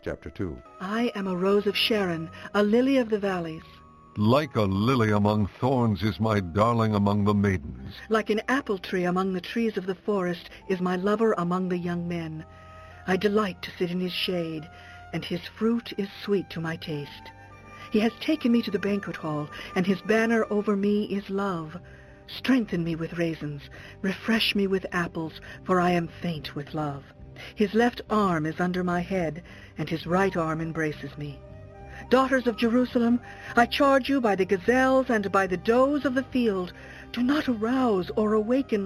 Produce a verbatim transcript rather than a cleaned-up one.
chapter two. I am a rose of Sharon, a lily of the valleys. Like a lily among thorns is my darling among the maidens. Like an apple tree among the trees of the forest is my lover among the young men. I delight to sit in his shade, and his fruit is sweet to my taste. He has taken me to the banquet hall, and his banner over me is love. Strengthen me with raisins, refresh me with apples, for I am faint with love. His left arm is under my head, and his right arm embraces me. Daughters of Jerusalem, I charge you by the gazelles and by the does of the field, do not arouse or awaken